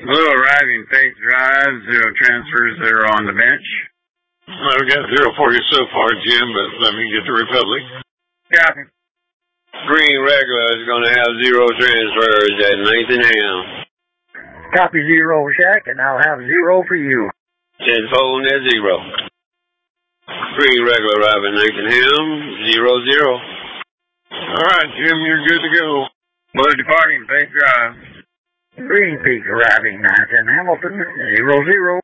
Blue arriving, Faith Drive, 0 transfers, 0 on the bench. I've got 0 for you so far, Jim, but let me get the Republic. Copy. Green regular is going to have 0 transfers at 9th and Ham. Copy 0, Shack, and I'll have 0 for you. 10 folding at 0. Green regular arriving 9th and Ham, 0-0. All right, Jim, you're good to go. Blue departing, Faith Drive. Green Peak arriving 9th and Hamilton, 0-0.